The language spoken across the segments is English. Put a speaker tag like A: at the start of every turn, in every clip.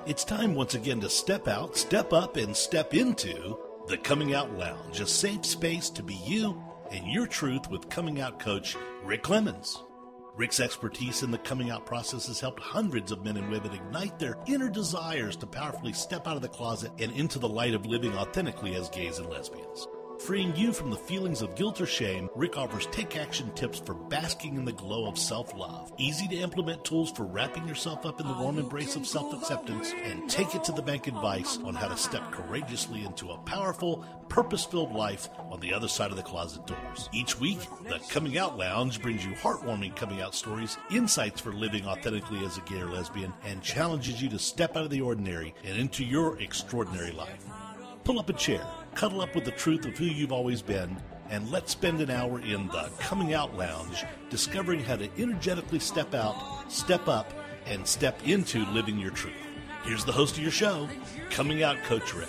A: It's time once again to step out, step up, and step into the Coming Out Lounge, a safe space to be you and your truth with coming out coach Rick Clemens. Rick's expertise in the coming out process has helped hundreds of men and women ignite their inner desires to powerfully step out of the closet and into the light of living authentically as gays and lesbians. Freeing you from the feelings of guilt or shame, Rick offers take-action tips for basking in the glow of self-love, easy-to-implement tools for wrapping yourself up in the warm embrace of self-acceptance, and take-it-to-the-bank advice on how to step courageously into a powerful, purpose-filled life on the other side of the closet doors. Each week, the Coming Out Lounge brings you heartwarming coming out stories, insights for living authentically as a gay or lesbian, and challenges you to step out of the ordinary and into your extraordinary life. Pull up a chair, cuddle up with the truth of who you've always been, and let's spend an hour in the Coming Out Lounge discovering how to energetically step out, step up, and step into living your truth. Here's the host of your show, Coming Out Coach Rick.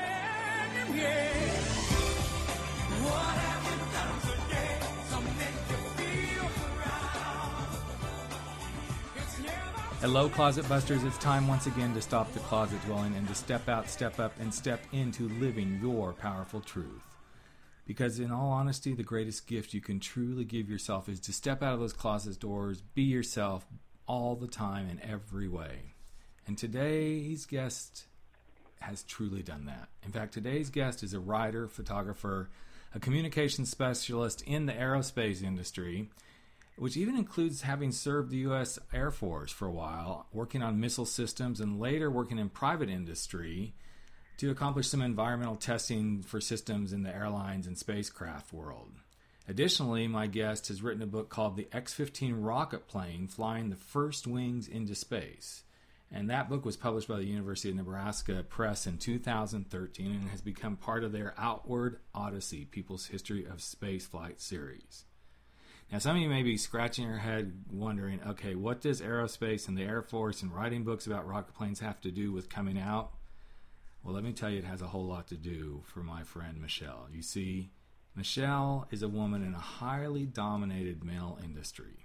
B: Hello, Closet Busters. It's time once again to stop the closet dwelling and to step out, step up, and step into living your powerful truth. Because in all honesty, the greatest gift you can truly give yourself is to step out of those closet doors, be yourself all the time in every way. And today's guest has truly done that. In fact, today's guest is a writer, photographer, a communications specialist in the aerospace industry, which even includes having served the U.S. Air Force for a while, working on missile systems, and later working in private industry to accomplish some environmental testing for systems in the airlines and spacecraft world. Additionally, my guest has written a book called The X-15 Rocket Plane, Flying the First Wings into Space. And that book was published by the University of Nebraska Press in 2013 and has become part of their Outward Odyssey, People's History of Spaceflight series. Now, some of you may be scratching your head wondering, okay, what does aerospace and the Air Force and writing books about rocket planes have to do with coming out? Well, let me tell you, it has a whole lot to do for my friend Michelle. You see, Michelle is a woman in a highly dominated male industry.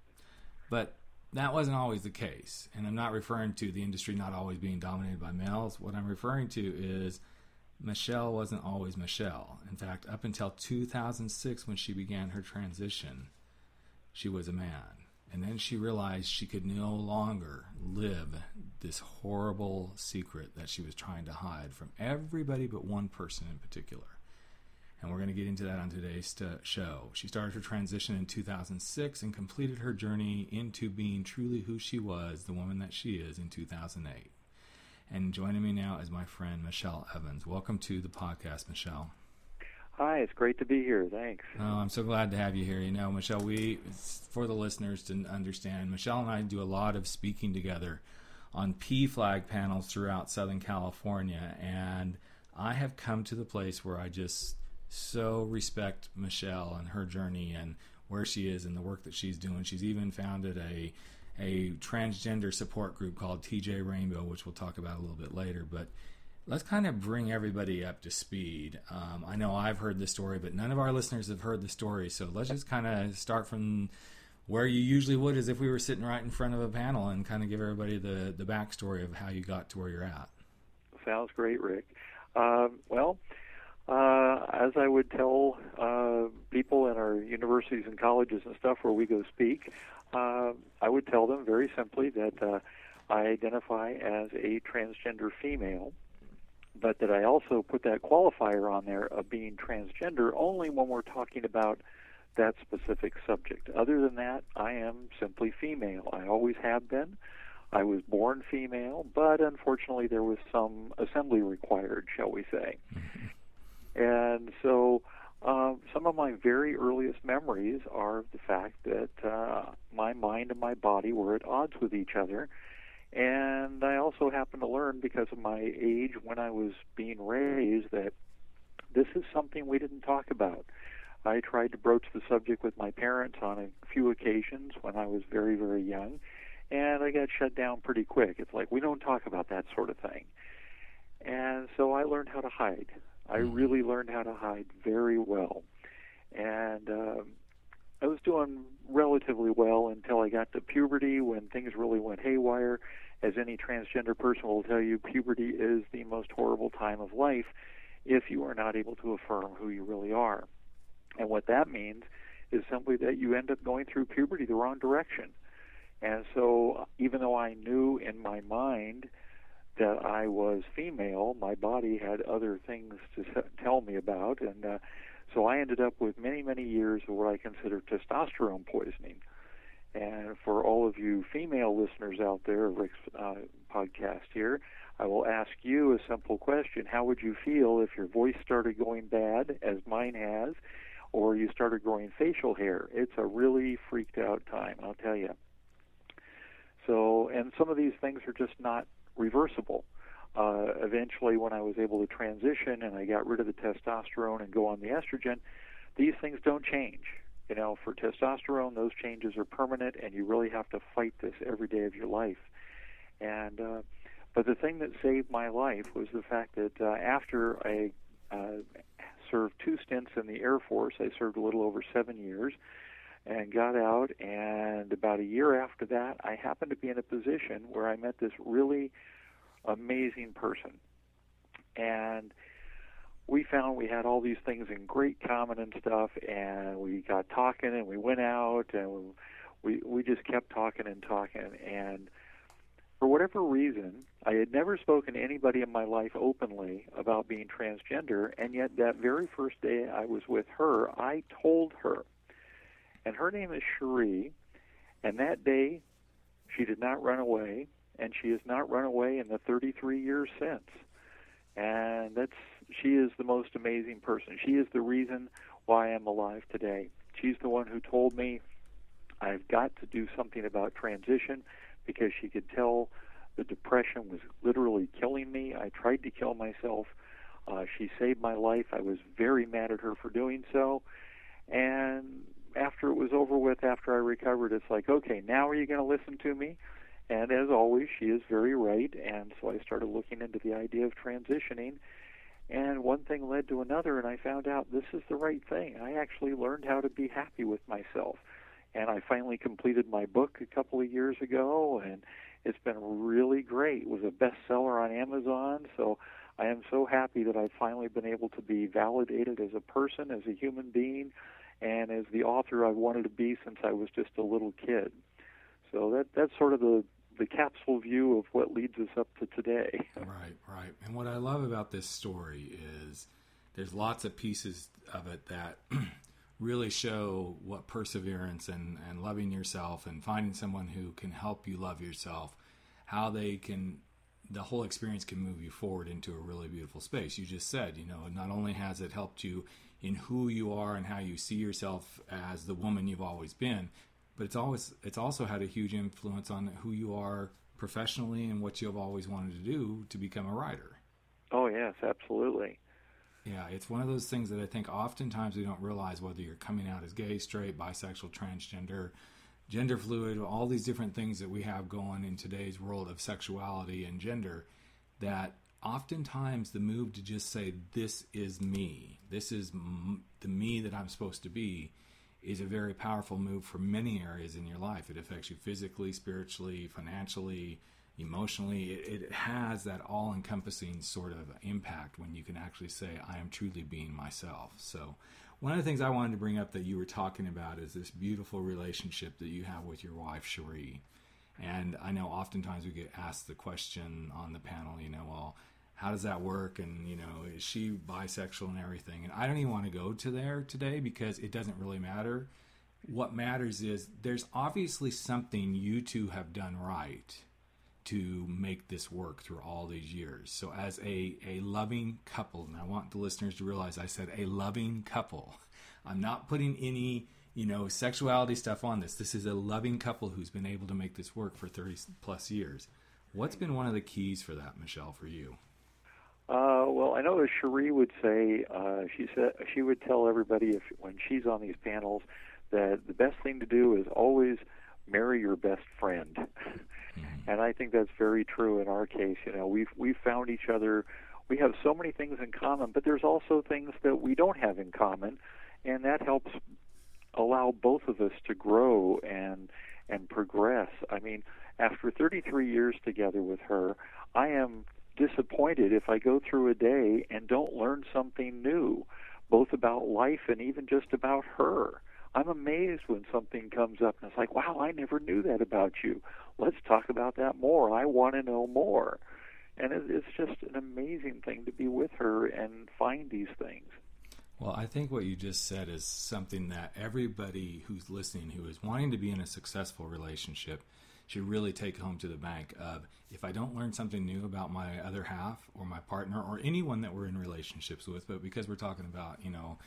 B: But that wasn't always the case. And I'm not referring to the industry not always being dominated by males. What I'm referring to is Michelle wasn't always Michelle. In fact, up until 2006 when she began her transition, she was a man. And then she realized she could no longer live this horrible secret that she was trying to hide from everybody but one person in particular. And we're going to get into that on today's show. She started her transition in 2006 and completed her journey into being truly who she was, the woman that she is, in 2008. And joining me now is my friend Michelle Evans. Welcome to the podcast, Michelle.
C: Hi, it's great to be here. Thanks.
B: Oh, I'm so glad to have you here. You know, Michelle, for the listeners to understand, Michelle and I do a lot of speaking together on PFLAG panels throughout Southern California, and I have come to the place where I just so respect Michelle and her journey and where she is and the work that she's doing. She's even founded a transgender support group called TJ Rainbow, which we'll talk about a little bit later. But let's kind of bring everybody up to speed. I know I've heard the story, but none of our listeners have heard the story. So let's just kind of start from where you usually would, as if we were sitting right in front of a panel, and kind of give everybody the backstory of how you got to where you're at.
C: Sounds great, Rick. As I would tell people in our universities and colleges and stuff where we go speak, I would tell them very simply that I identify as a transgender female, but that I also put that qualifier on there of being transgender only when we're talking about that specific subject. Other than that, I am simply female. I always have been. I was born female, but unfortunately there was some assembly required, shall we say. And so some of my very earliest memories are the fact that my mind and my body were at odds with each other. And I also happened to learn, because of my age when I was being raised, that this is something we didn't talk about. I tried to broach the subject with my parents on a few occasions when I was very, very young, and I got shut down pretty quick. It's like, we don't talk about that sort of thing. And so I learned how to hide. I really learned how to hide very well. And I was doing relatively well until I got to puberty, when things really went haywire, as any transgender person will tell you, puberty is the most horrible time of life if you are not able to affirm who you really are. And what that means is simply that you end up going through puberty the wrong direction. And so even though I knew in my mind that I was female, my body had other things to tell me about, and so I ended up with many, many years of what I consider testosterone poisoning. And for all of you female listeners out there, Rick's podcast here, I will ask you a simple question. How would you feel if your voice started going bad, as mine has, or you started growing facial hair? It's a really freaked out time, I'll tell you. So, and some of these things are just not reversible. Eventually, when I was able to transition and I got rid of the testosterone and go on the estrogen, these things don't change. You know, for testosterone, those changes are permanent, and you really have to fight this every day of your life. And but the thing that saved my life was the fact that after I served 2 stints in the Air Force, I served a little over 7 years, and got out, and about a year after that, I happened to be in a position where I met this really amazing person. And we found we had all these things in great common and stuff, and we got talking, and we went out, and we just kept talking, and for whatever reason, I had never spoken to anybody in my life openly about being transgender, and yet that very first day I was with her, I told her. And her name is Cherie, and that day she did not run away, and she has not run away in the 33 years since. And she is the most amazing person. She is the reason why I'm alive today. She's the one who told me I've got to do something about transition, because she could tell the depression was literally killing me. I tried to kill myself. She saved my life. I was very mad at her for doing so. And after it was over with, after I recovered, it's like, okay, now are you going to listen to me? And as always, she is very right. And so I started looking into the idea of transitioning. And one thing led to another, and I found out this is the right thing. I actually learned how to be happy with myself. And I finally completed my book a couple of years ago, and it's been really great. It was a bestseller on Amazon, so I am so happy that I've finally been able to be validated as a person, as a human being, and as the author I've wanted to be since I was just a little kid. So that's sort of the capsule view of what leads us up to today.
B: Right. And what I love about this story is there's lots of pieces of it that really show what perseverance and loving yourself and finding someone who can help you love yourself, how the whole experience can move you forward into a really beautiful space. You just said, not only has it helped you in who you are and how you see yourself as the woman you've always been, but it's also had a huge influence on who you are professionally and what you've always wanted to do to become a writer.
C: Oh, yes, absolutely.
B: Yeah, it's one of those things that I think oftentimes we don't realize, whether you're coming out as gay, straight, bisexual, transgender, gender fluid, all these different things that we have going in today's world of sexuality and gender, that oftentimes the move to just say, this is me, this is the me that I'm supposed to be, is a very powerful move for many areas in your life. It affects you physically, spiritually, financially, emotionally. It has that all-encompassing sort of impact when you can actually say, I am truly being myself. So one of the things I wanted to bring up that you were talking about is this beautiful relationship that you have with your wife, Cherie. And I know oftentimes we get asked the question on the panel, well, how does that work? And, is she bisexual and everything? And I don't even want to go to there today because it doesn't really matter. What matters is there's obviously something you two have done right to make this work through all these years. So as a loving couple, and I want the listeners to realize I said a loving couple. I'm not putting any, sexuality stuff on this. This is a loving couple who's been able to make this work for 30 plus years. What's been one of the keys for that, Michelle, for you?
C: Well, I know as Cherie would say, she would tell everybody when she's on these panels that the best thing to do is always marry your best friend. Mm-hmm. And I think that's very true in our case. We've found each other. We have so many things in common, but there's also things that we don't have in common, and that helps allow both of us to grow and progress. I mean, after 33 years together with her, I am disappointed if I go through a day and don't learn something new, both about life and even just about her. I'm amazed when something comes up and it's like, wow, I never knew that about you. Let's talk about that more. I want to know more. And it's just an amazing thing to be with her and find these things.
B: Well, I think what you just said is something that everybody who's listening, who is wanting to be in a successful relationship, should really take home to the bank of, if I don't learn something new about my other half or my partner or anyone that we're in relationships with, but because we're talking about,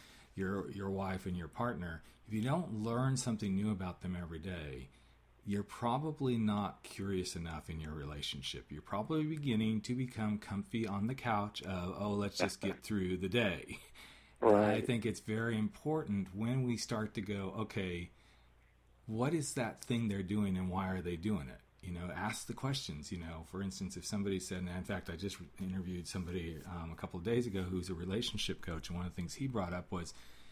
B: your wife and your partner, if you don't learn something new about them every day, you're probably not curious enough in your relationship. You're probably beginning to become comfy on the couch of, let's just get through the day. Right. I think it's very important when we start to go, okay, what is that thing they're doing and why are they doing it? Ask the questions. For instance, if somebody said, and in fact, I just interviewed somebody a couple of days ago who's a relationship coach, and one of the things he brought up was,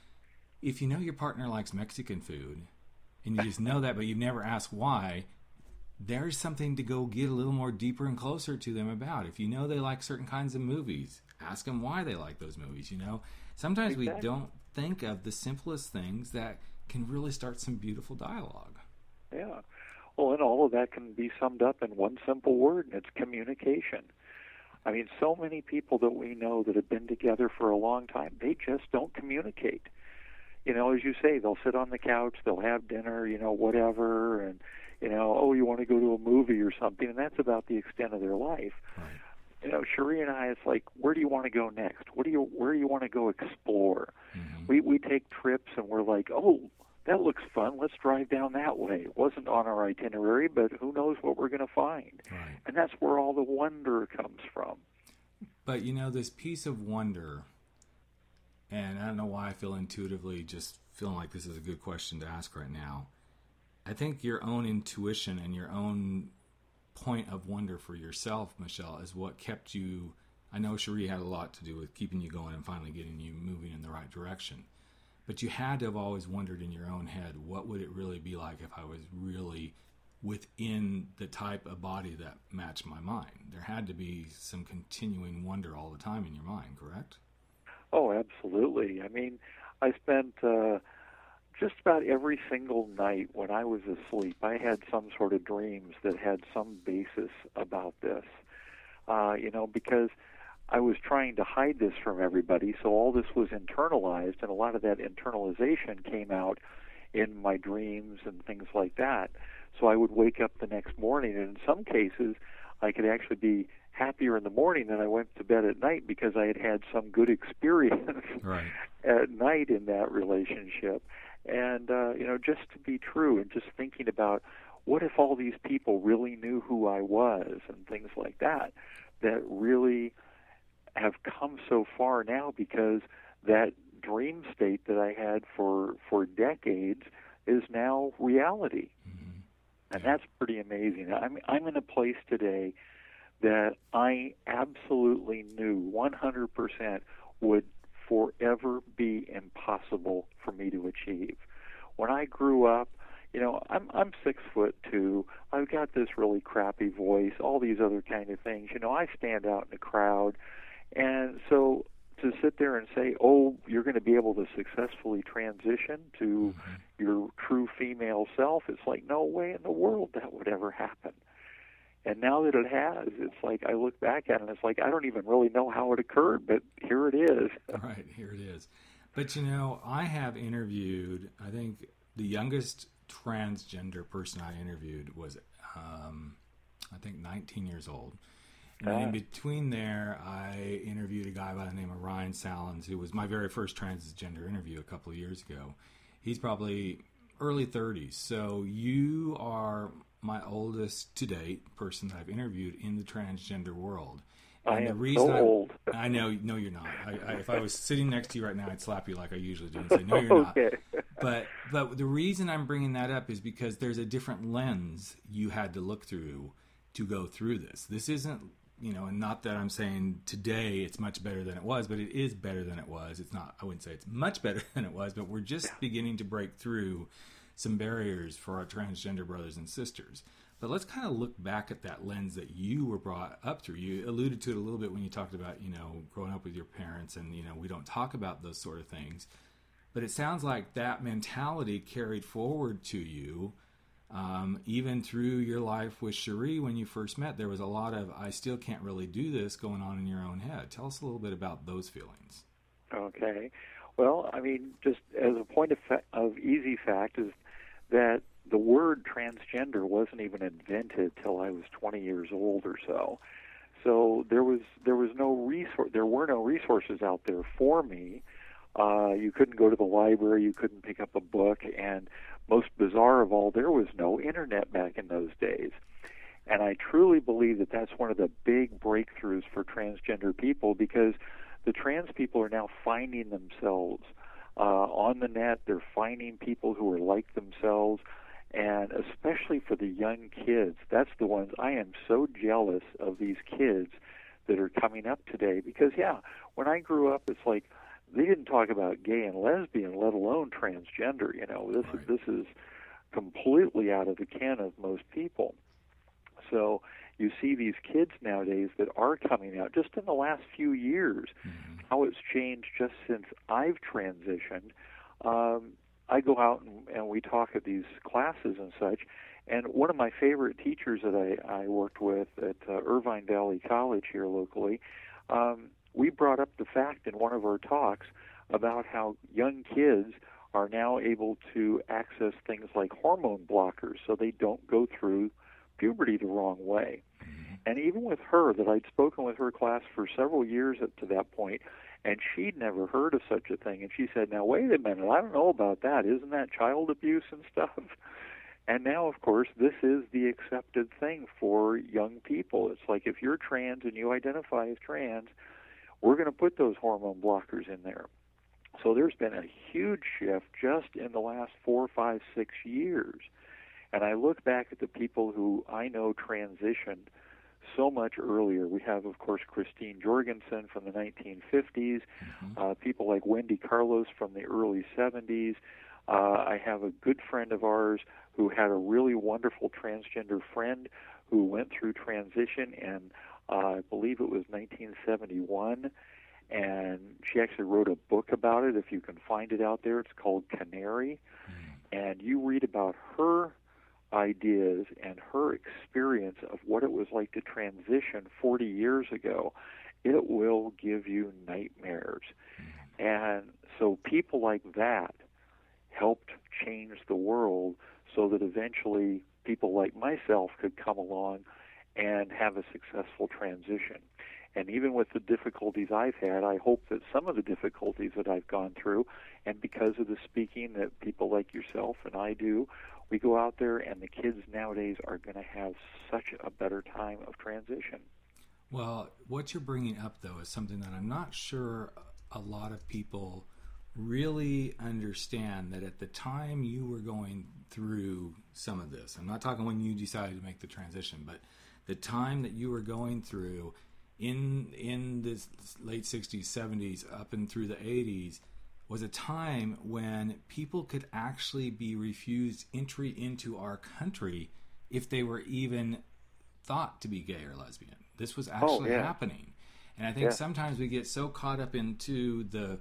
B: if you know your partner likes Mexican food, and you just know that, but you've never asked why, there's something to go get a little more deeper and closer to them about. If you know they like certain kinds of movies, ask them why they like those movies, Sometimes we don't think of the simplest things that can really start some beautiful dialogue.
C: Yeah. Well, and all of that can be summed up in one simple word, and it's communication. I mean, so many people that we know that have been together for a long time, they just don't communicate. As you say, they'll sit on the couch, they'll have dinner, whatever, and, you want to go to a movie or something, and that's about the extent of their life.
B: Right.
C: Cherie and I, it's like, where do you want to go next? Where do you want to go explore? Mm-hmm. We take trips, and we're like, oh, that looks fun. Let's drive down that way. It wasn't on our itinerary, but who knows what we're going to find.
B: Right.
C: And that's where all the wonder comes from.
B: But, this piece of wonder, and I don't know why I feel intuitively just feeling like this is a good question to ask right now. I think your own intuition and your own point of wonder for yourself, Michelle, is what kept you. I know Cherie had a lot to do with keeping you going and finally getting you moving in the right direction. But you had to have always wondered in your own head, what would it really be like if I was really within the type of body that matched my mind? There had to be some continuing wonder all the time in your mind, correct?
C: Oh, absolutely. I mean, I spent just about every single night when I was asleep, I had some sort of dreams that had some basis about this, because I was trying to hide this from everybody, so all this was internalized, and a lot of that internalization came out in my dreams and things like that. So I would wake up the next morning, and in some cases, I could actually be happier in the morning than I went to bed at night because I had had some good experience
B: right.
C: at night in that relationship. And, just to be true and just thinking about what if all these people really knew who I was and things like that really have come so far now because that dream state that I had for decades is now reality.
B: Mm-hmm.
C: And that's pretty amazing. I'm in a place today that I absolutely knew 100% would forever be impossible for me to achieve. When I grew up, I'm 6'2". I've got this really crappy voice, all these other kind of things. I stand out in the crowd, and so to sit there and say, "Oh, you're going to be able to successfully transition to your true female self," it's like no way in the world that would ever happen. And now that it has, it's like I look back at it and it's like I don't even really know how it occurred, but here it is.
B: Right, here it is. But I have interviewed, I think the youngest transgender person I interviewed was, 19 years old. And in between there, I interviewed a guy by the name of Ryan Salins, who was my very first transgender interview a couple of years ago. He's probably early 30s. So you are my oldest to date person that I've interviewed in the transgender world. And
C: I am
B: the reason
C: so old.
B: I know, no, you're not. If I was sitting next to you right now, I'd slap you like I usually do and say, no, you're not. But the reason I'm bringing that up is because there's a different lens you had to look through to go through this. This isn't, and not that I'm saying today it's much better than it was, but it is better than it was. It's not, I wouldn't say it's much better than it was, but we're just beginning to break through some barriers for our transgender brothers and sisters. But let's kind of look back at that lens that you were brought up through. You alluded to it a little bit when you talked about, growing up with your parents, and, we don't talk about those sort of things. But it sounds like that mentality carried forward to you, even through your life with Cherie. When you first met, there was a lot of, I still can't really do this going on in your own head. Tell us a little bit about those feelings.
C: Okay. Well, I mean, just as a point of easy fact is that the word transgender wasn't even invented till I was 20 years old or so. So there were no resources out there for me. You couldn't go to the library, you couldn't pick up a book, and most bizarre of all, there was no internet back in those days. And I truly believe that that's one of the big breakthroughs for transgender people, because the trans people are now finding themselves on the net. They're finding people who are like themselves, and especially for the young kids, that's the ones I am so jealous of, these kids that are coming up today. Because, when I grew up, it's like they didn't talk about gay and lesbian, let alone transgender. This is completely out of the ken of most people. So you see these kids nowadays that are coming out just in the last few years, how it's changed just since I've transitioned. I go out and we talk at these classes and such, and one of my favorite teachers that I worked with at Irvine Valley College here locally, we brought up the fact in one of our talks about how young kids are now able to access things like hormone blockers so they don't go through puberty the wrong way. And even with her, that I'd spoken with her class for several years up to that point, and she'd never heard of such a thing. And she said, now, wait a minute, I don't know about that. Isn't that child abuse and stuff? And now, of course, this is the accepted thing for young people. It's like, if you're trans and you identify as trans, we're going to put those hormone blockers in there. So there's been a huge shift just in the last 4, 5, 6 years. And I look back at the people who I know transitioned so much earlier. We have, of course, Christine Jorgensen from the 1950s, people like Wendy Carlos from the early 70s. I have a good friend of ours who had a really wonderful transgender friend who went through transition, and I believe it was 1971, and she actually wrote a book about it. If you can find it out there, it's called Canary, and you read about her ideas and her experience of what it was like to transition 40 years ago. It will give you nightmares. And so people like that helped change the world so that eventually people like myself could come along and have a successful transition. And even with the difficulties I've had, I hope that some of the difficulties that I've gone through, and because of the speaking that people like yourself and I do, we go out there and the kids nowadays are going to have such a better time of transition.
B: Well, what you're bringing up, though, is something that I'm not sure a lot of people really understand, that at the time you were going through some of this, I'm not talking when you decided to make the transition, but the time that you were going through in this late 60s, 70s, up and through the 80s, was a time when people could actually be refused entry into our country if they were even thought to be gay or lesbian. This was actually happening. And I think sometimes we get so caught up into the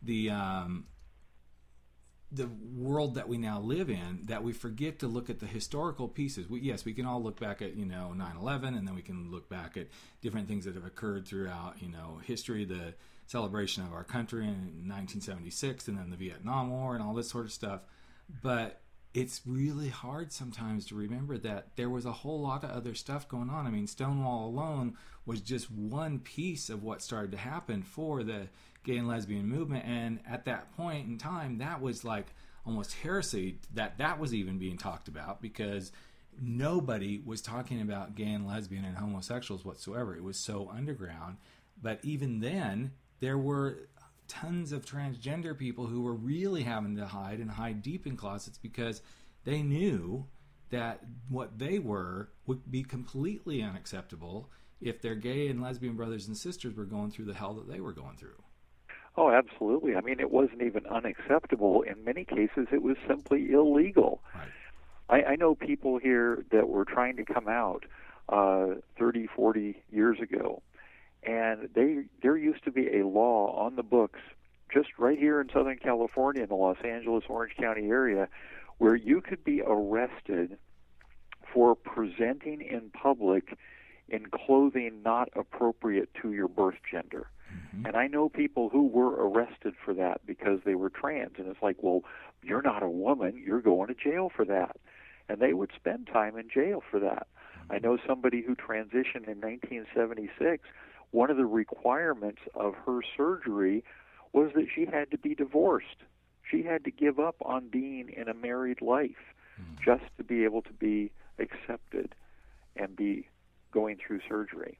B: world that we now live in that we forget to look at the historical pieces. We can all look back at 9/11, and then we can look back at different things that have occurred throughout history, the celebration of our country in 1976, and then the Vietnam War and all this sort of stuff. But it's really hard sometimes to remember that there was a whole lot of other stuff going on. I mean, Stonewall alone was just one piece of what started to happen for the gay and lesbian movement. And at that point in time, that was like almost heresy that was even being talked about, because nobody was talking about gay and lesbian and homosexuals whatsoever. It was so underground. But even then, there were tons of transgender people who were really having to hide deep in closets, because they knew that what they were would be completely unacceptable if their gay and lesbian brothers and sisters were going through the hell that they were going through.
C: Oh, absolutely. I mean, it wasn't even unacceptable. In many cases, it was simply illegal.
B: Right.
C: I know people here that were trying to come out 30, 40 years ago, and there used to be a law on the books just right here in Southern California in the Los Angeles, Orange County area where you could be arrested for presenting in public in clothing not appropriate to your birth gender. Mm-hmm. And I know people who were arrested for that because they were trans. And it's like, well, you're not a woman, you're going to jail for that. And they would spend time in jail for that. Mm-hmm. I know somebody who transitioned in 1976. One of the requirements of her surgery was that she had to be divorced. She had to give up on being in a married life just to be able to be accepted and be going through surgery.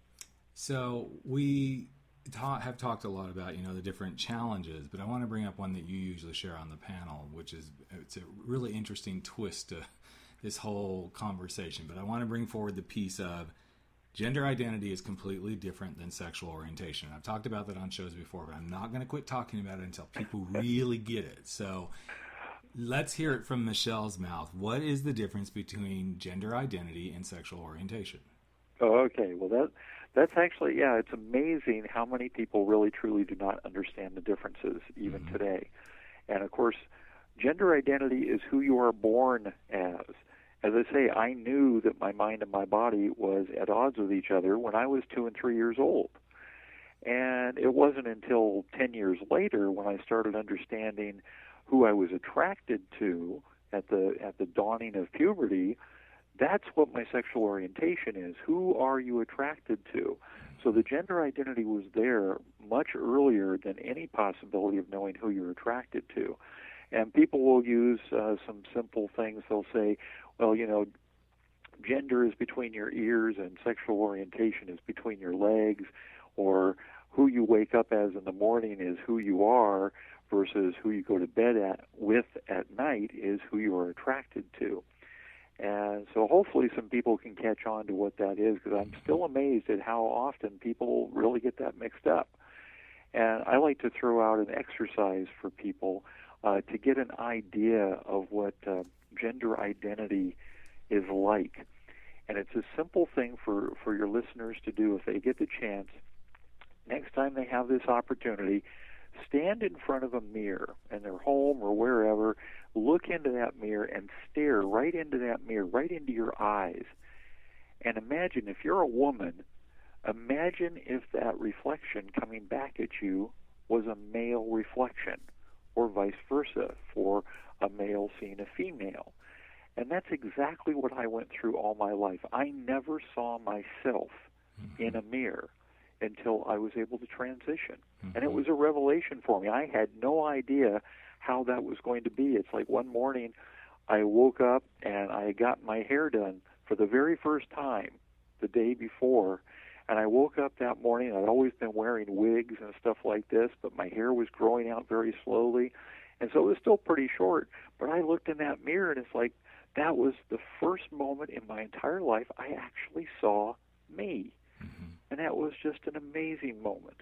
B: So we have talked a lot about, the different challenges, but I want to bring up one that you usually share on the panel, which is it's a really interesting twist to this whole conversation. But I want to bring forward the piece of gender identity is completely different than sexual orientation. I've talked about that on shows before, but I'm not going to quit talking about it until people really get it. So let's hear it from Michelle's mouth. What is the difference between gender identity and sexual orientation?
C: Oh, okay. Well, that's actually, it's amazing how many people really truly do not understand the differences even today. And, of course, gender identity is who you are born as. As I say, I knew that my mind and my body was at odds with each other when I was 2 and 3 years old. And it wasn't until 10 years later when I started understanding who I was attracted to at the dawning of puberty. That's what my sexual orientation is. Who are you attracted to? So the gender identity was there much earlier than any possibility of knowing who you're attracted to. And people will use some simple things. They'll say, well, gender is between your ears and sexual orientation is between your legs, or who you wake up as in the morning is who you are versus who you go to bed with at night is who you are attracted to. And so hopefully some people can catch on to what that is, because I'm still amazed at how often people really get that mixed up. And I like to throw out an exercise for people to get an idea of what gender identity is like. And it's a simple thing for your listeners to do if they get the chance. Next time they have this opportunity, stand in front of a mirror in their home or wherever, look into that mirror and stare right into that mirror, right into your eyes. And imagine, if you're a woman, imagine if that reflection coming back at you was a male reflection, or vice versa, for a male seeing a female. And that's exactly what I went through all my life. I never saw myself in a mirror until I was able to transition. And it was a revelation for me. I had no idea how that was going to be. It's like one morning I woke up and I got my hair done for the very first time the day before. And I woke up that morning. I'd always been wearing wigs and stuff like this, but my hair was growing out very slowly. And so it was still pretty short. But I looked in that mirror, and it's like that was the first moment in my entire life I actually saw me. And that was just an amazing moment.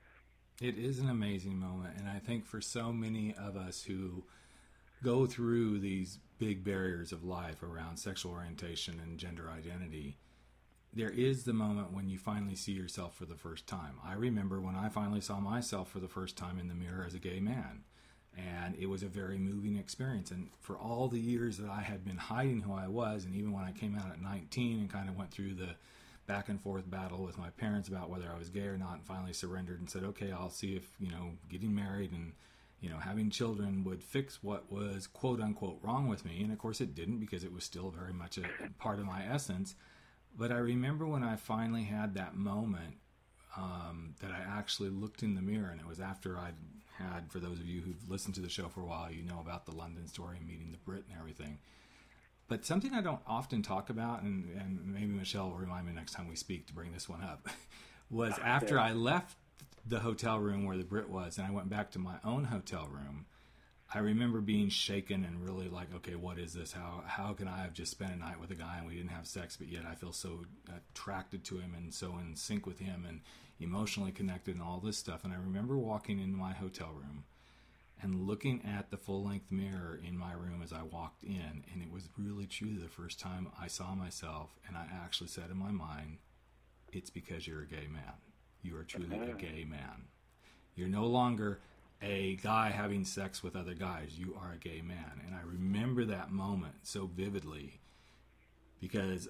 B: It is an amazing moment. And I think for so many of us who go through these big barriers of life around sexual orientation and gender identity, there is the moment when you finally see yourself for the first time. I remember when I finally saw myself for the first time in the mirror as a gay man. And it was a very moving experience. And for all the years that I had been hiding who I was, and even when I came out at 19 and kind of went through the back and forth battle with my parents about whether I was gay or not, and finally surrendered and said, okay, I'll see if, getting married and, having children would fix what was quote unquote wrong with me. And of course it didn't, because it was still very much a part of my essence. But I remember when I finally had that moment that I actually looked in the mirror, and it was after I'd had, for those of you who've listened to the show for a while, you know about the London story and meeting the Brit and everything. But something I don't often talk about, and maybe Michelle will remind me next time we speak to bring this one up, was after I left the hotel room where the Brit was and I went back to my own hotel room, I remember being shaken and really like, okay, what is this? How can I have just spent a night with a guy and we didn't have sex, but yet I feel so attracted to him and so in sync with him and emotionally connected and all this stuff. And I remember walking into my hotel room and looking at the full-length mirror in my room as I walked in, and it was really truly the first time I saw myself, and I actually said in my mind, it's because you're a gay man. You are truly a gay man. You're no longer a guy having sex with other guys. You are a gay man. And I remember that moment so vividly because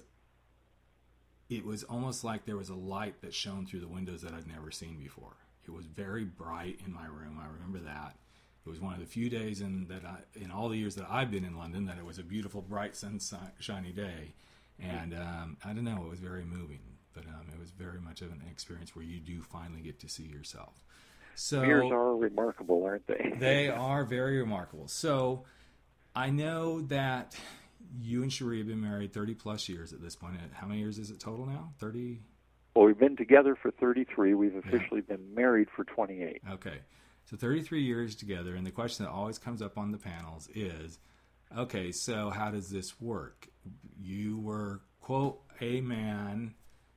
B: it was almost like there was a light that shone through the windows that I'd never seen before. It was very bright in my room. I remember that. It was one of the few days in all the years that I've been in London that it was a beautiful, bright, sunshiny day. And I don't know, it was very moving. But it was very much of an experience where you do finally get to see yourself. So
C: mirrors are remarkable, aren't they?
B: They are very remarkable. So I know that you and Cherie have been married 30-plus years at this point. How many years is it total now? 30?
C: Well, we've been together for 33. We've officially been married for 28.
B: Okay. So 33 years together, and the question that always comes up on the panels is, okay, so how does this work? You were, quote, a man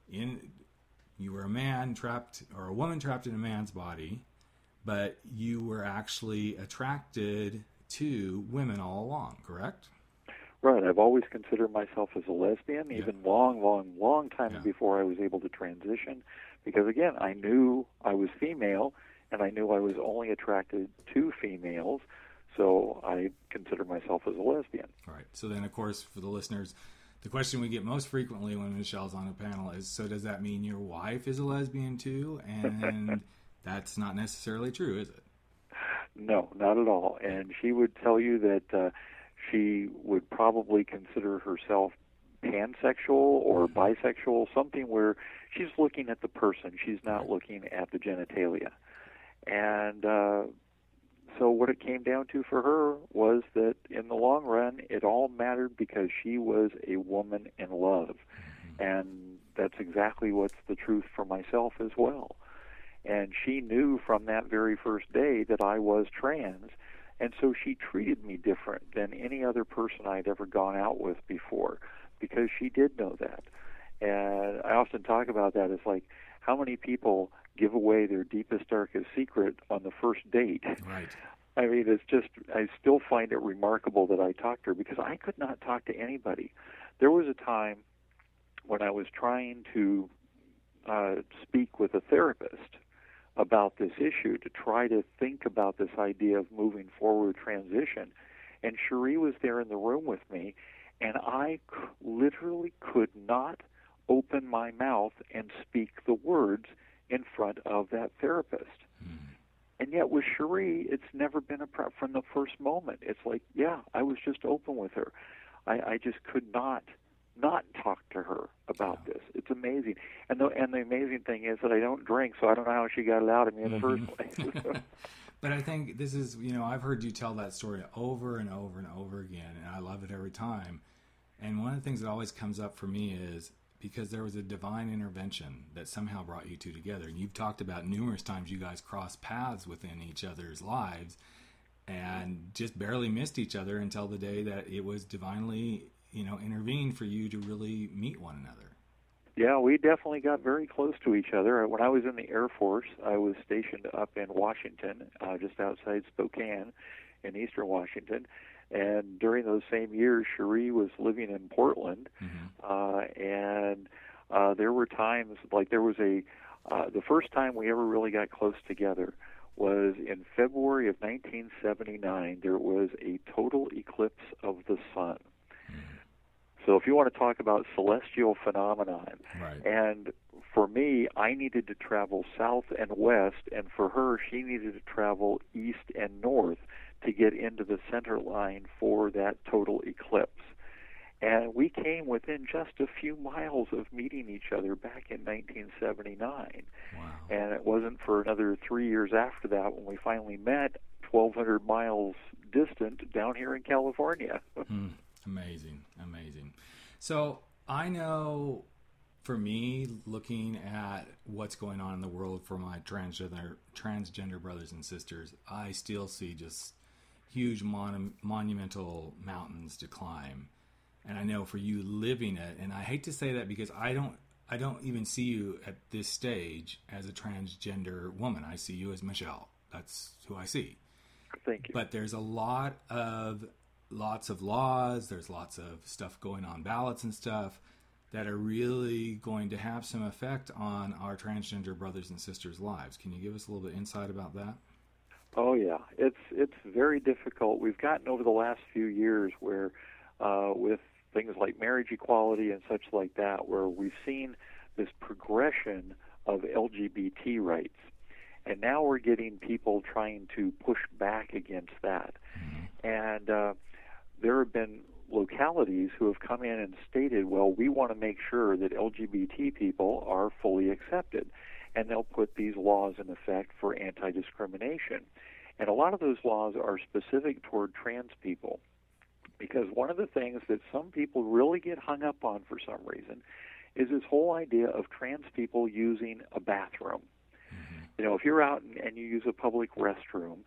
B: you were a man trapped, or a woman trapped in a man's body, but you were actually attracted to women all along, correct?
C: Right. I've always considered myself as a lesbian, even long time before I was able to transition, because, again, I knew I was female, and I knew I was only attracted to females, so I consider myself as a lesbian.
B: All right. So then, of course, for the listeners, the question we get most frequently when Michelle's on a panel is, so does that mean your wife is a lesbian too? And that's not necessarily true, is it?
C: No, not at all. And she would tell you that she would probably consider herself pansexual or bisexual, something where she's looking at the person. She's not looking at the genitalia. And so what it came down to for her was that in the long run, it all mattered because she was a woman in love. And that's exactly what's the truth for myself as well. And she knew from that very first day that I was trans, and so she treated me different than any other person I'd ever gone out with before, because she did know that. And I often talk about that as like, how many people give away their deepest, darkest secret on the first date?
B: Right.
C: I mean, it's just, I still find it remarkable that I talked to her, because I could not talk to anybody. There was a time when I was trying to speak with a therapist about this issue, to try to think about this idea of moving forward transition, and Cherie was there in the room with me, and I literally could not open my mouth and speak the words in front of that therapist. And yet with Cherie, it's never been a problem from the first moment. It's like, yeah, I was just open with her. I just could not talk to her about this. It's amazing. And the amazing thing is that I don't drink, so I don't know how she got it out of me in the first place.
B: But I think this is, I've heard you tell that story over and over and over again, and I love it every time. And one of the things that always comes up for me is because there was a divine intervention that somehow brought you two together. And you've talked about numerous times you guys crossed paths within each other's lives and just barely missed each other until the day that it was divinely, intervened for you to really meet one another.
C: Yeah, we definitely got very close to each other. When I was in the Air Force, I was stationed up in Washington, just outside Spokane in eastern Washington. And during those same years, Cherie was living in Portland. And there were times, like there was the first time we ever really got close together was in February of 1979. There was a total eclipse of the sun. So if you want to talk about celestial phenomenon,
B: right.
C: And for me, I needed to travel south and west, and for her, she needed to travel east and north to get into the center line for that total eclipse. And we came within just a few miles of meeting each other back in 1979.
B: Wow.
C: And it wasn't for another 3 years after that when we finally met, 1,200 miles distant down here in California.
B: Amazing. So I know for me, looking at what's going on in the world for my transgender brothers and sisters, I still see just huge monumental mountains to climb. And I know for you living it, and I hate to say that because I don't even see you at this stage as a transgender woman. I see you as Michelle. That's who I see.
C: Thank you.
B: But there's lots of laws. There's lots of stuff going on, ballots and stuff, that are really going to have some effect on our transgender brothers and sisters' lives. Can you give us a little bit of insight about that?
C: Oh yeah, it's very difficult. We've gotten over the last few years where, with things like marriage equality and such like that, where we've seen this progression of LGBT rights, and now we're getting people trying to push back against that. Mm-hmm. And there have been localities who have come in and stated, well, we want to make sure that LGBT people are fully accepted, and they'll put these laws in effect for anti-discrimination. And a lot of those laws are specific toward trans people, because one of the things that some people really get hung up on for some reason is this whole idea of trans people using a bathroom. Mm-hmm. You know, if you're out and you use a public restroom,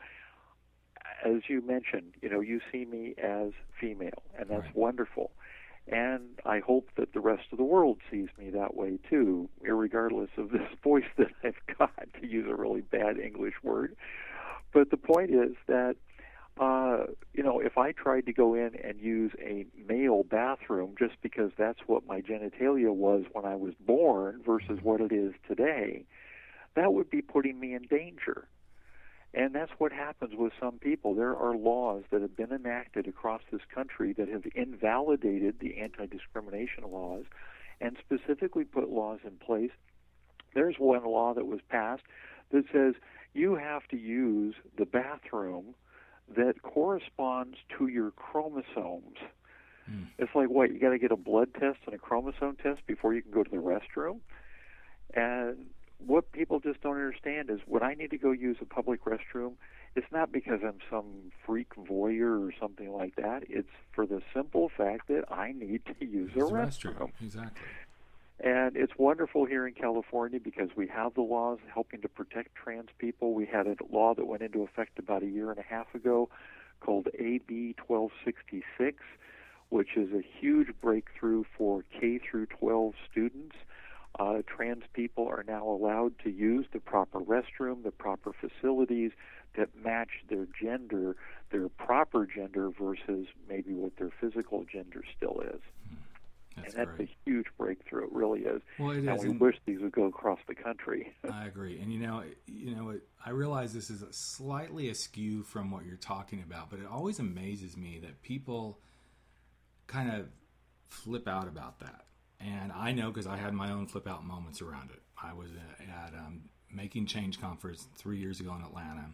C: as you mentioned, you know, you see me as female, and that's right. Wonderful. And I hope that the rest of the world sees me that way too, irregardless of this voice that I've got, to use a really bad English word. But the point is that, you know, if I tried to go in and use a male bathroom just because that's what my genitalia was when I was born versus what it is today, that would be putting me in danger. And that's what happens with some people. There are laws that have been enacted across this country that have invalidated the anti-discrimination laws and specifically put laws in place. There's one law that was passed that says you have to use the bathroom that corresponds to your chromosomes. It's like, what, you got to get a blood test and a chromosome test before you can go to the restroom? And what people just don't understand is when I need to go use a public restroom, it's not because I'm some freak voyeur or something like that. It's for the simple fact that I need to use a restroom.
B: Exactly.
C: And it's wonderful here in California because we have the laws helping to protect trans people. We had a law that went into effect about a year and a half ago called AB 1266, which is a huge breakthrough for K through 12 students. Trans people are now allowed to use the proper restroom, the proper facilities that match their gender, their proper gender versus maybe what their physical gender still is. That's a huge breakthrough. It really is.
B: Well, it is.
C: And we wish these would go across the country.
B: I agree. And, you know, I realize this is slightly askew from what you're talking about, but it always amazes me that people kind of flip out about that. And I know because I had my own flip out moments around it. I was at Making Change Conference 3 years ago in Atlanta.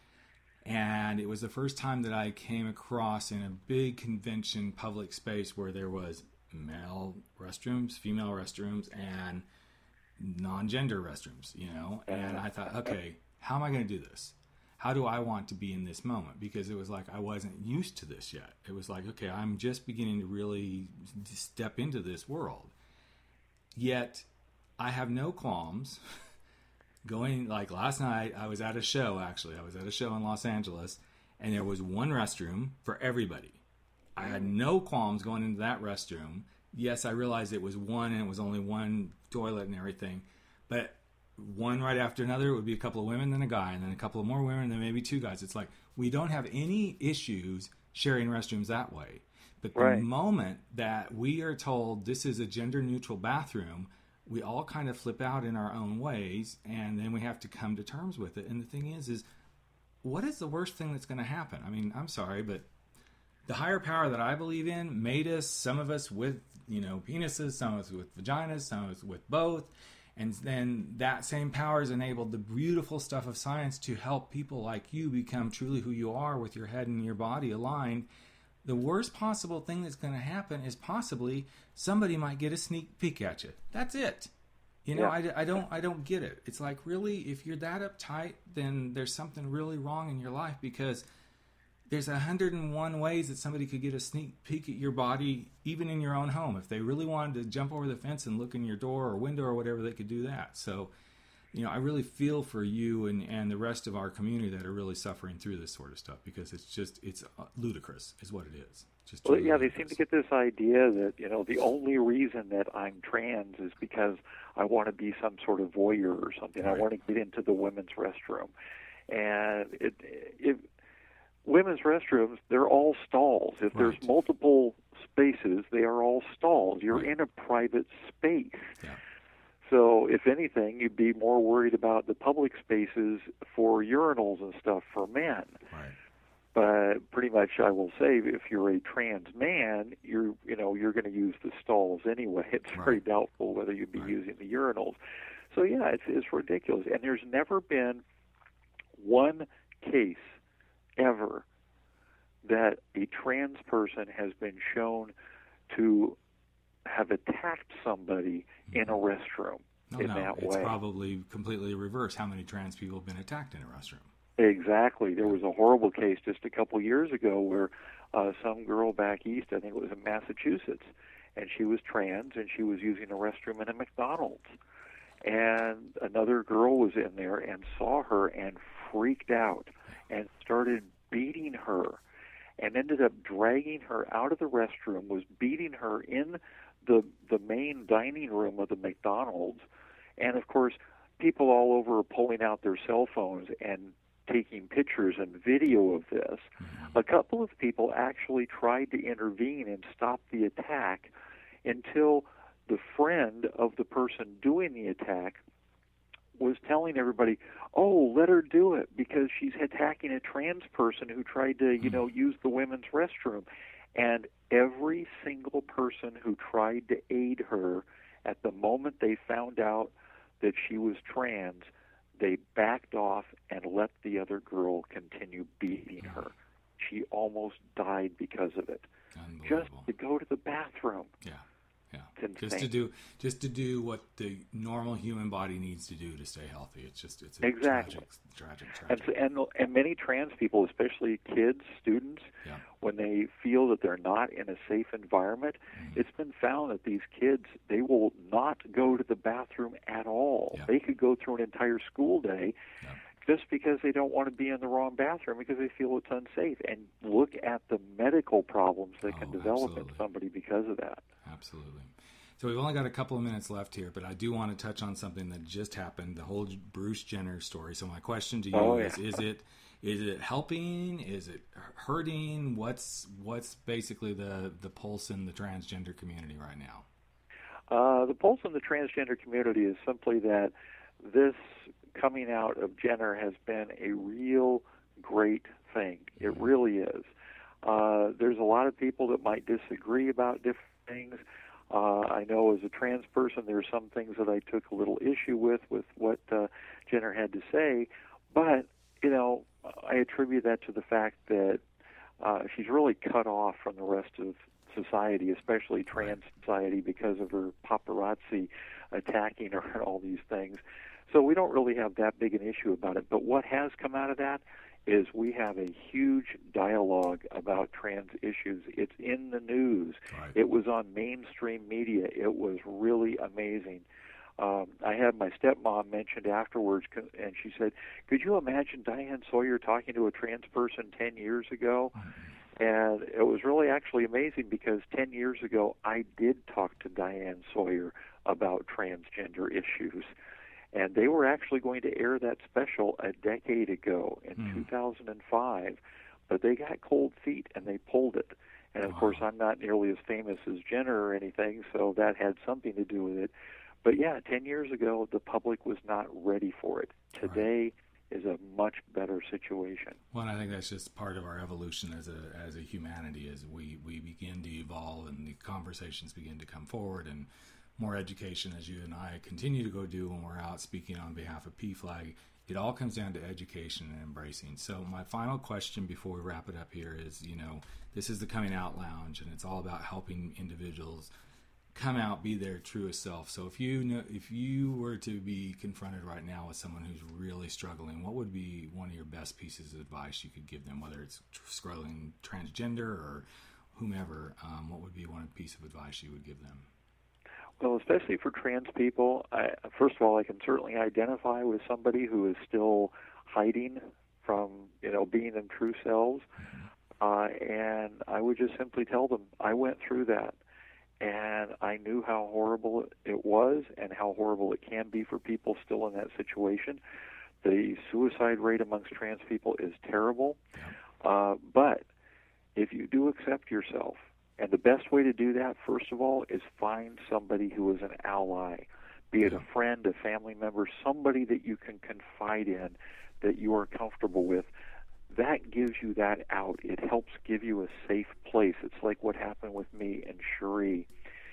B: And it was the first time that I came across in a big convention public space where there was male restrooms, female restrooms, and non-gender restrooms, you know. And I thought, okay, how am I going to do this? How do I want to be in this moment? Because it was like I wasn't used to this yet. It was like, okay, I'm just beginning to really step into this world. Yet, I have no qualms going, like last night, I was at a show, actually. I was at a show in Los Angeles, and there was one restroom for everybody. I had no qualms going into that restroom. Yes, I realized it was one, and it was only one toilet and everything. But one right after another, it would be a couple of women, then a guy, and then a couple of more women, and then maybe two guys. It's like, we don't have any issues sharing restrooms that way. But the moment that we are told this is a gender-neutral bathroom, we all kind of flip out in our own ways, and then we have to come to terms with it. And the thing is what is the worst thing that's going to happen? I mean, I'm sorry, but the higher power that I believe in made us, some of us with, you know, penises, some of us with vaginas, some of us with both. And then that same power has enabled the beautiful stuff of science to help people like you become truly who you are with your head and your body aligned. The worst possible thing that's going to happen is possibly somebody might get a sneak peek at you. That's it. You know, I don't get it. It's like, really, if you're that uptight, then there's something really wrong in your life, because there's 101 ways that somebody could get a sneak peek at your body, even in your own home. If they really wanted to jump over the fence and look in your door or window or whatever, they could do that. So, you know, I really feel for you and the rest of our community that are really suffering through this sort of stuff, because it's ludicrous is what it is. Just
C: well, yeah, they seem to get this idea that, you know, the only reason that I'm trans is because I want to be some sort of voyeur or something. Right. I want to get into the women's restroom. And women's restrooms, they're all stalls. If
B: Right.
C: there's multiple spaces, they are all stalls. You're
B: Right.
C: in a private space.
B: Yeah.
C: So if anything, you'd be more worried about the public spaces for urinals and stuff for men.
B: Right.
C: But pretty much, I will say, if you're a trans man, you're going to use the stalls anyway. It's very
B: Right.
C: doubtful whether you'd be
B: Right.
C: using the urinals. So yeah, it's ridiculous. And there's never been one case ever that a trans person has been shown to have attacked somebody in a restroom in that
B: it's
C: way.
B: probably completely reverse. How many trans people have been attacked in a restroom?
C: Exactly. There was a horrible case just a couple years ago where some girl back east, I think it was in Massachusetts, and she was trans and she was using a restroom in a McDonald's. And another girl was in there and saw her and freaked out and started beating her and ended up dragging her out of the restroom, was beating her in the main dining room of the McDonald's. And, of course, people all over are pulling out their cell phones and taking pictures and video of this. A couple of people actually tried to intervene and stop the attack until the friend of the person doing the attack was telling everybody, oh, let her do it because she's attacking a trans person who tried to, use the women's restroom. And every single person who tried to aid her, at the moment they found out that she was trans, they backed off and let the other girl continue beating her. She almost died because of it. Just to go to the bathroom.
B: Yeah. Yeah.
C: It's
B: Just to do what the normal human body needs to do to stay healthy. It's a
C: exactly
B: tragic.
C: And many trans people, especially kids, students,
B: Yeah.
C: when they feel that they're not in a safe environment, it's been found that these kids, they will not go to the bathroom at all.
B: Yeah.
C: They could go through an entire school day just because they don't want to be in the wrong bathroom because they feel it's unsafe. And look at the medical problems that can develop
B: absolutely.
C: in somebody because of that.
B: Absolutely. So we've only got a couple of minutes left here, but I do want to touch on something that just happened, the whole Bruce Jenner story. So my question to you is it helping? Is it hurting? What's basically the pulse in the transgender community right now?
C: The pulse in the transgender community is simply that this coming out of Jenner has been a real great thing. It really is. There's a lot of people that might disagree about different things. I know as a trans person there's some things that I took a little issue with what Jenner had to say, but, I attribute that to the fact that she's really cut off from the rest of society, especially trans society, because of her paparazzi attacking her and all these things. So we don't really have that big an issue about it. But what has come out of that is we have a huge dialogue about trans issues. It's in the news.
B: Right.
C: It was on mainstream media. It was really amazing. I had my stepmom mentioned afterwards, and she said, could you imagine Diane Sawyer talking to a trans person 10 years ago? And it was really actually amazing because 10 years ago I did talk to Diane Sawyer about transgender issues. And they were actually going to air that special a decade ago in 2005, but they got cold feet and they pulled it. And, of course, I'm not nearly as famous as Jenner or anything, so that had something to do with it. But, yeah, 10 years ago, the public was not ready for it. Today is a much better situation.
B: Well, and I think that's just part of our evolution as a humanity, as we begin to evolve and the conversations begin to come forward, and more education, as you and I continue to go do when we're out speaking on behalf of PFLAG. It all comes down to education and embracing. So my final question before we wrap it up here is, this is the Coming Out Lounge, and it's all about helping individuals come out, be their truest self. So if you were to be confronted right now with someone who's really struggling, what would be one of your best pieces of advice you could give them, whether it's struggling transgender or whomever? What would be one piece of advice you would give them?
C: Well, especially for trans people, first of all, I can certainly identify with somebody who is still hiding from, being their true selves. And I would just simply tell them, I went through that, and I knew how horrible it was and how horrible it can be for people still in that situation. The suicide rate amongst trans people is terrible. But if you do accept yourself, and the best way to do that, first of all, is find somebody who is an ally, be it a friend, a family member, somebody that you can confide in, that you are comfortable with. That gives you that out. It helps give you a safe place. It's like what happened with me and Cherie.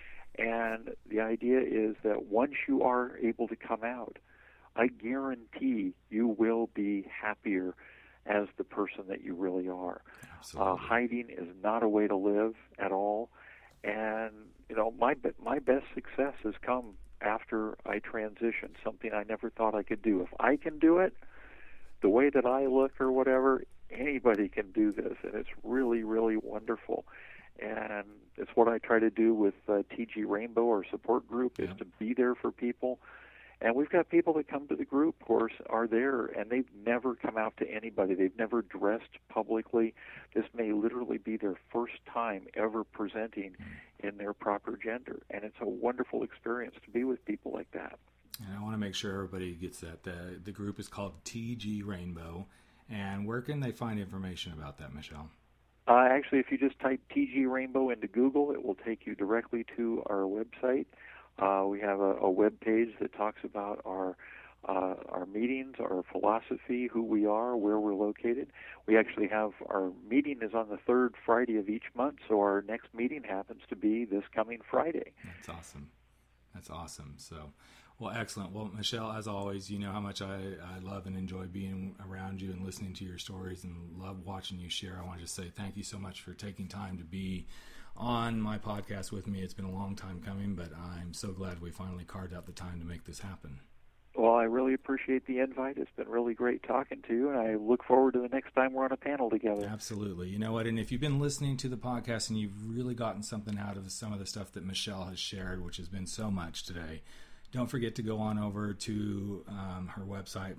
C: And the idea is that once you are able to come out, I guarantee you will be happier as the person that you really are. Hiding is not a way to live at all. And, you know, my best success has come after I transitioned, something I never thought I could do. If I can do it, the way that I look or whatever, anybody can do this, and it's really, really wonderful. And it's what I try to do with TG Rainbow, our support group, is to be there for people. And we've got people that come to the group, of course, are there, and they've never come out to anybody. They've never dressed publicly. This may literally be their first time ever presenting in their proper gender. And it's a wonderful experience to be with people like that.
B: And I want to make sure everybody gets that. The group is called TG Rainbow. And where can they find information about that, Michelle?
C: Actually, if you just type TG Rainbow into Google, it will take you directly to our website. We have a web page that talks about our meetings, our philosophy, who we are, where we're located. We actually have our meeting is on the third Friday of each month, so our next meeting happens to be this coming Friday.
B: That's awesome. That's awesome. So, well, excellent. Well, Michelle, as always, you know how much I love and enjoy being around you and listening to your stories and love watching you share. I want to just say thank you so much for taking time to be on my podcast with me. It's been a long time coming, but I'm so glad we finally carved out the time to make this happen.
C: Well, I really appreciate the invite. It's been really great talking to you, and I look forward to the next time we're on a panel together.
B: Absolutely. You know what? And if you've been listening to the podcast and you've really gotten something out of some of the stuff that Michelle has shared, which has been so much today, don't forget to go on over to her website,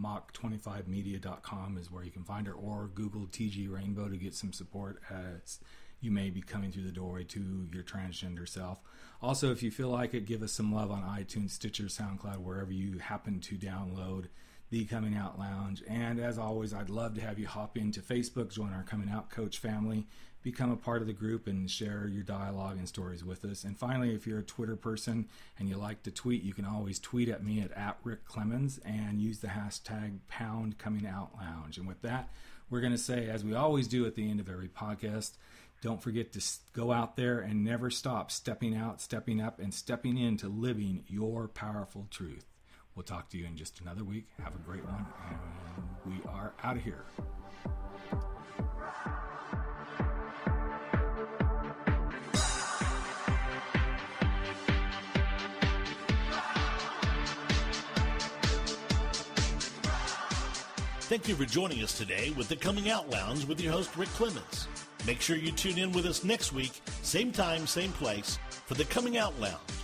B: mach25media.com is where you can find her, or Google TG Rainbow to get some support as you may be coming through the doorway to your transgender self. Also, if you feel like it, give us some love on iTunes, Stitcher, SoundCloud, wherever you happen to download the Coming Out Lounge. And as always, I'd love to have you hop into Facebook, join our Coming Out Coach family, become a part of the group, and share your dialogue and stories with us. And finally, if you're a Twitter person and you like to tweet, you can always tweet at me at Rick Clemens and use the hashtag #ComingOutLounge. And with that, we're going to say, as we always do at the end of every podcast, don't forget to go out there and never stop stepping out, stepping up, and stepping into living your powerful truth. We'll talk to you in just another week. Have a great one, and we are out of here.
A: Thank you for joining us today with the Coming Out Lounge with your host, Rick Clemens. Make sure you tune in with us next week, same time, same place, for the Coming Out Lounge.